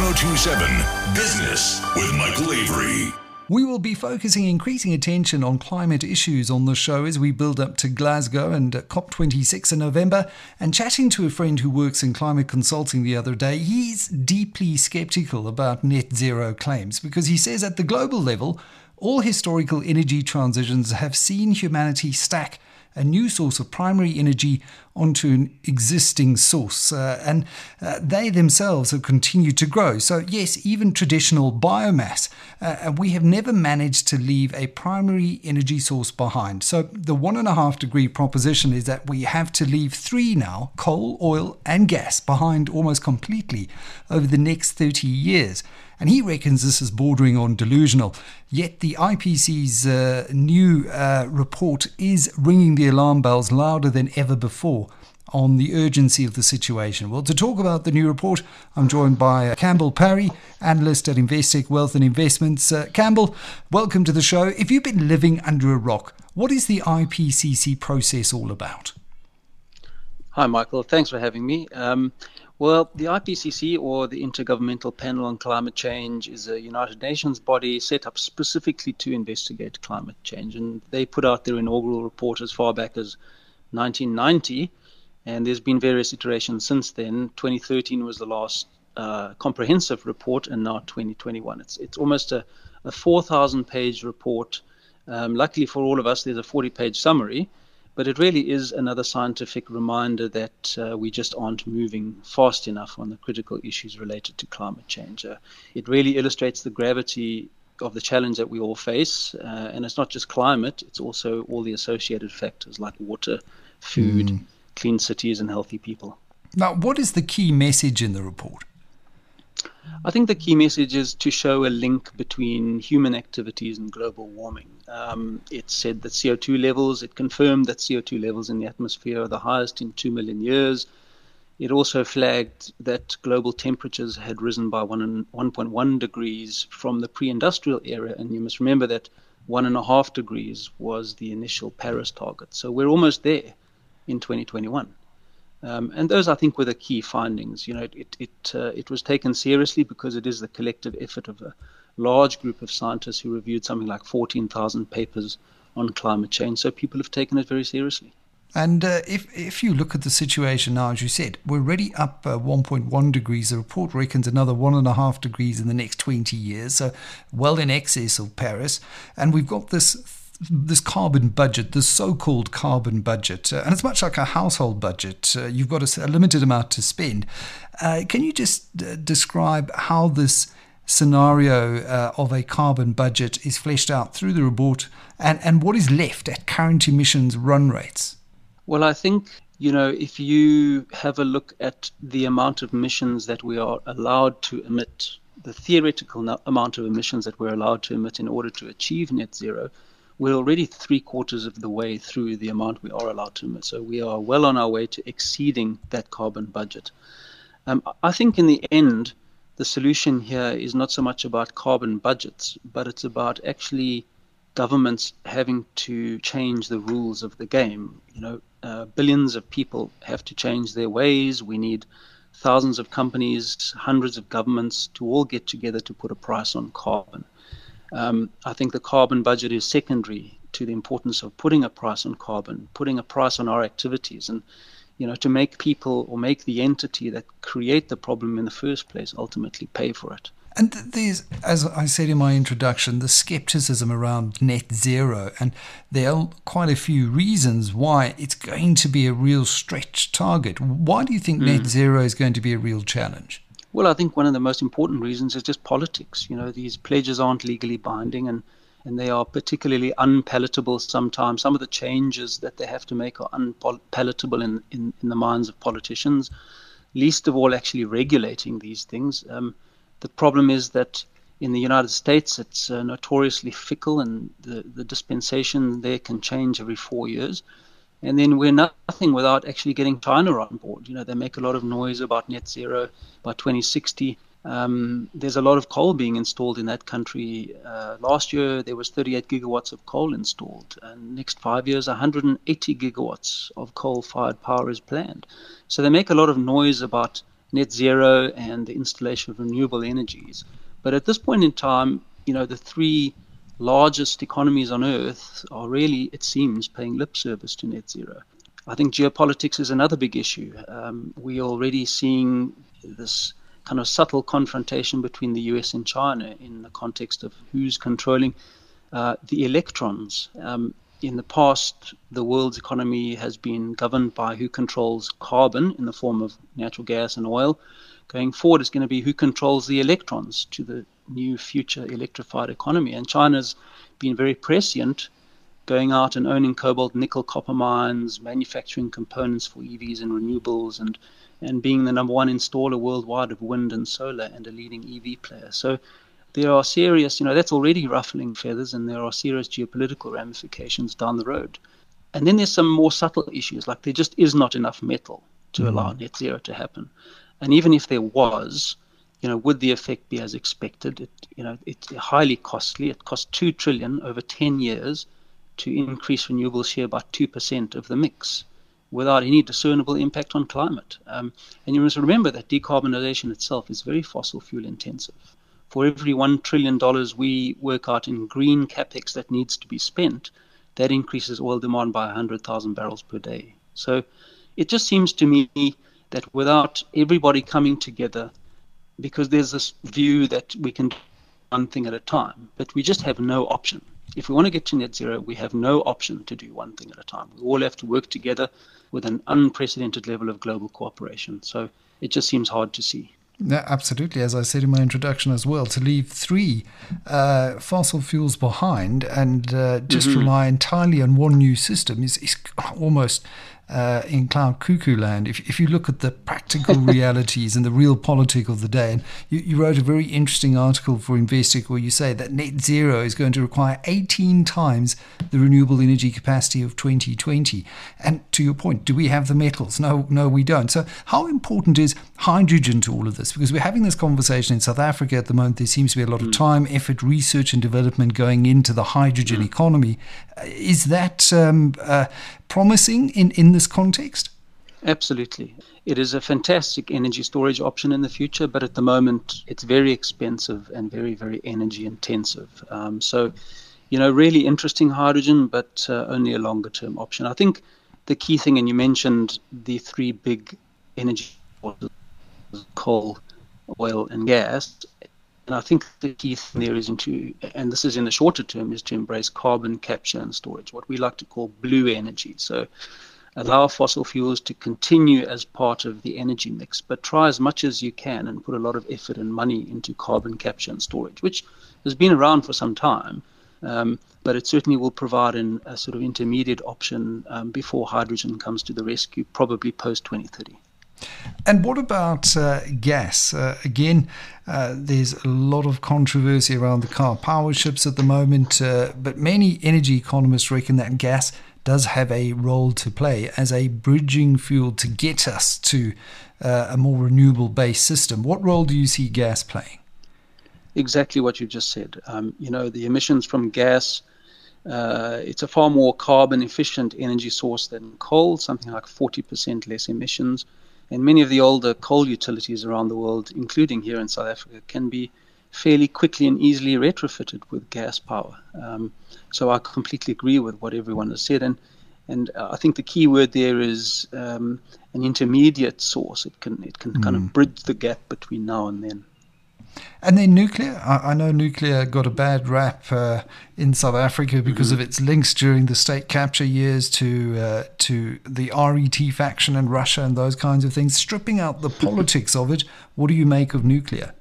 1027 Business with Michael Avery. We will be focusing increasing attention on climate issues on the show as we build up to Glasgow and COP26 in November. And chatting to a friend who works in climate consulting the other day, he's deeply skeptical about net zero claims because he says at the global level, all historical energy transitions have seen humanity stack a new source of primary energy onto an existing source. And they themselves have continued to grow. So yes, even traditional biomass, we have never managed to leave a primary energy source behind. So the 1.5 degree proposition is that we have to leave 3 now, coal, oil and gas, behind almost completely over the next 30 years. And he reckons this is bordering on delusional. Yet the IPCC's new report is ringing the alarm bells louder than ever before on the urgency of the situation. Well, to talk about the new report, I'm joined by Campbell Parry, analyst at Investec Wealth and Investments. Campbell, welcome to the show. If you've been living under a rock, what is the IPCC process all about? Hi, Michael. Thanks for having me. Well, the IPCC, or the Intergovernmental Panel on Climate Change, is a United Nations body set up specifically to investigate climate change. And they put out their inaugural report as far back as 1990. And there's been various iterations since then. 2013 was the last comprehensive report, and now 2021. It's almost a 4,000-page report. Luckily for all of us, there's a 40-page summary. But it really is another scientific reminder that we just aren't moving fast enough on the critical issues related to climate change. It really illustrates the gravity of the challenge that we all face. And it's not just climate, it's also all the associated factors like water, food, clean cities and healthy people. Now, what is the key message in the report? I think the key message is to show a link between human activities and global warming. It said that it confirmed that CO2 levels in the atmosphere are the highest in 2 million years. It also flagged that global temperatures had risen by 1.1 degrees from the pre-industrial era. And you must remember that 1.5 degrees was the initial Paris target. So we're almost there in 2021. And those, I think, were the key findings. You know, it was taken seriously because it is the collective effort of a large group of scientists who reviewed something like 14,000 papers on climate change. So people have taken it very seriously. And if you look at the situation now, as you said, we're already up 1.1 degrees. The report reckons another 1.5 degrees in the next 20 years, so well in excess of Paris. And we've got this carbon budget, this so-called carbon budget, and it's much like a household budget. You've got a limited amount to spend. Can you just describe how this scenario of a carbon budget is fleshed out through the report and what is left at current emissions run rates? Well, I think, if you have a look at the amount of emissions that we are allowed to emit, the theoretical amount of emissions that we're allowed to emit in order to achieve net zero, we're already 3/4 of the way through the amount we are allowed to emit. So we are well on our way to exceeding that carbon budget. I think in the end, the solution here is not so much about carbon budgets, but it's about actually governments having to change the rules of the game. Billions of people have to change their ways. We need thousands of companies, hundreds of governments to all get together to put a price on carbon. I think the carbon budget is secondary to the importance of putting a price on carbon, putting a price on our activities, and to make people or make the entity that create the problem in the first place ultimately pay for it. And there's, as I said in my introduction, the skepticism around net zero, and there are quite a few reasons why it's going to be a real stretch target. Why do you think net zero is going to be a real challenge? Well, I think one of the most important reasons is just politics. These pledges aren't legally binding and they are particularly unpalatable sometimes. Some of the changes that they have to make are unpalatable in the minds of politicians, least of all actually regulating these things. The problem is that in the United States, it's notoriously fickle, and the dispensation there can change every 4 years. And then we're nothing without actually getting China on board. They make a lot of noise about net zero by 2060. There's a lot of coal being installed in that country. Last year, there was 38 gigawatts of coal installed. And next 5 years, 180 gigawatts of coal-fired power is planned. So they make a lot of noise about net zero and the installation of renewable energies. But at this point in time, the three largest economies on Earth are really, it seems, paying lip service to net zero. I think geopolitics is another big issue. We're already seeing this kind of subtle confrontation between the US and China in the context of who's controlling the electrons. In the past, the world's economy has been governed by who controls carbon in the form of natural gas and oil. Going forward, it's going to be who controls the electrons to the new future electrified economy. And China's been very prescient, going out and owning cobalt, nickel, copper mines, manufacturing components for EVs and renewables, and being the number one installer worldwide of wind and solar and a leading EV player. So there are serious, that's already ruffling feathers, and there are serious geopolitical ramifications down the road. And then there's some more subtle issues, like there just is not enough metal to allow net zero to happen. And even if there was, would the effect be as expected? It's highly costly. It costs $2 trillion over 10 years to increase renewable share by 2% of the mix without any discernible impact on climate. And you must remember that decarbonization itself is very fossil fuel intensive. For every $1 trillion we work out in green capex that needs to be spent, that increases oil demand by 100,000 barrels per day. So it just seems to me that without everybody coming together, because there's this view that we can do one thing at a time, but we just have no option. If we want to get to net zero, we have no option to do one thing at a time. We all have to work together with an unprecedented level of global cooperation. So it just seems hard to see. Yeah, absolutely. As I said in my introduction as well, to leave three fossil fuels behind and just rely entirely on one new system is almost in cloud cuckoo land. If you look at the practical realities and the real politic of the day, and you wrote a very interesting article for Investec where you say that net zero is going to require 18 times the renewable energy capacity of 2020. And to your point, do we have the metals? No, we don't. So how important is hydrogen to all of this? Because we're having this conversation in South Africa at the moment. There seems to be a lot of time, effort, research and development going into the hydrogen economy. Is that promising in this context? Absolutely. It is a fantastic energy storage option in the future, but at the moment it's very expensive and very, very energy intensive. So, really interesting hydrogen, but only a longer term option. I think the key thing, and you mentioned the three big energy sources, coal, oil and gas. And I think the key thing there is and this is in the shorter term, is to embrace carbon capture and storage, what we like to call blue energy. So allow fossil fuels to continue as part of the energy mix, but try as much as you can and put a lot of effort and money into carbon capture and storage, which has been around for some time, but it certainly will provide a sort of intermediate option before hydrogen comes to the rescue, probably post-2030. And what about gas? Again, there's a lot of controversy around the car power ships at the moment, but many energy economists reckon that gas does have a role to play as a bridging fuel to get us to a more renewable-based system. What role do you see gas playing? Exactly what you just said. The emissions from gas, it's a far more carbon-efficient energy source than coal, something like 40% less emissions. And many of the older coal utilities around the world, including here in South Africa, can be fairly quickly and easily retrofitted with gas power. So I completely agree with what everyone has said. And I think the key word there is an intermediate source. It can kind of bridge the gap between now and then. And then nuclear. I know nuclear got a bad rap in South Africa because of its links during the state capture years to the RET faction in Russia and those kinds of things. Stripping out the politics of it, what do you make of nuclear?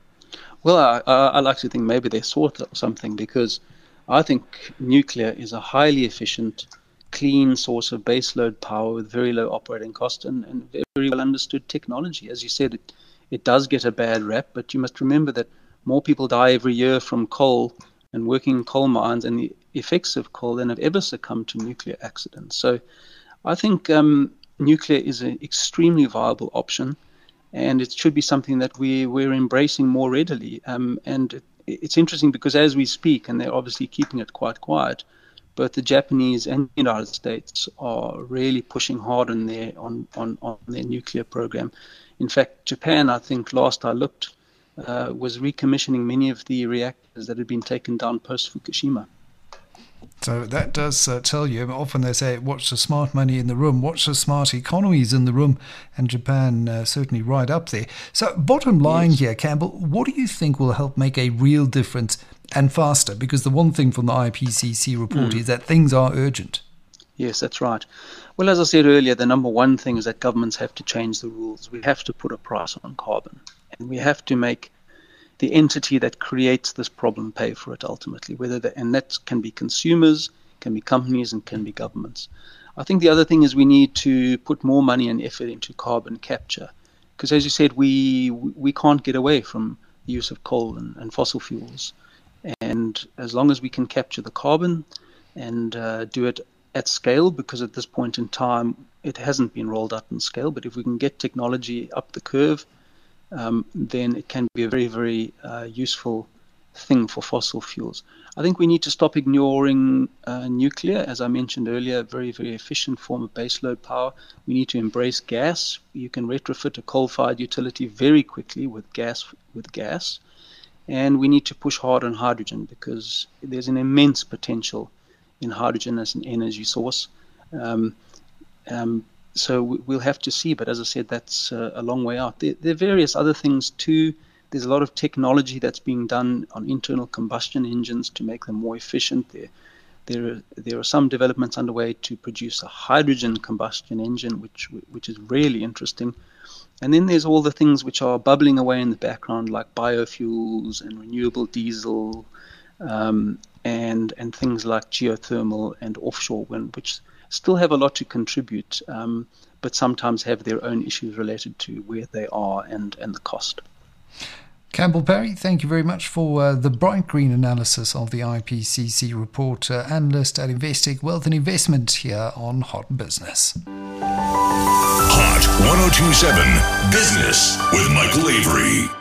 Well, I like to think maybe they saw something, because I think nuclear is a highly efficient, clean source of baseload power with very low operating cost and very well understood technology. As you said, it does get a bad rap, but you must remember that more people die every year from coal and working in coal mines and the effects of coal than have ever succumbed to nuclear accidents. So I think nuclear is an extremely viable option, and it should be something that we're embracing more readily. And it's interesting because as we speak, and they're obviously keeping it quite quiet, both the Japanese and the United States are really pushing hard on their nuclear program. In fact, Japan, I think last I looked, was recommissioning many of the reactors that had been taken down post-Fukushima. So that does tell you, often they say, watch the smart money in the room, watch the smart economies in the room, and Japan certainly right up there. So bottom line here, Campbell, what do you think will help make a real difference and faster? Because the one thing from the IPCC report is that things are urgent. Yes, that's right. Well, as I said earlier, the number one thing is that governments have to change the rules. We have to put a price on carbon, and we have to make the entity that creates this problem pay for it ultimately, and that can be consumers, can be companies, and can be governments. I think the other thing is we need to put more money and effort into carbon capture, because as you said, we can't get away from the use of coal and fossil fuels. And as long as we can capture the carbon and do it at scale, because at this point in time it hasn't been rolled out in scale, but if we can get technology up the curve, then it can be a very, very useful thing for fossil fuels. I think we need to stop ignoring nuclear. As I mentioned earlier, a very, very efficient form of baseload power. We need to embrace gas. You can retrofit a coal-fired utility very quickly with gas. And we need to push hard on hydrogen, because there's an immense potential in hydrogen as an energy source. So we'll have to see, but as I said, that's a long way out. There are various other things too. There's a lot of technology that's being done on internal combustion engines to make them more efficient. There are some developments underway to produce a hydrogen combustion engine, which is really interesting. And then there's all the things which are bubbling away in the background, like biofuels and renewable diesel, and things like geothermal and offshore wind, which still have a lot to contribute, but sometimes have their own issues related to where they are and the cost. Campbell Parry, thank you very much for the bright green analysis of the IPCC report. Analyst at Investec Wealth and Investment here on Hot Business. Hot 102.7 Business with Michael Avery.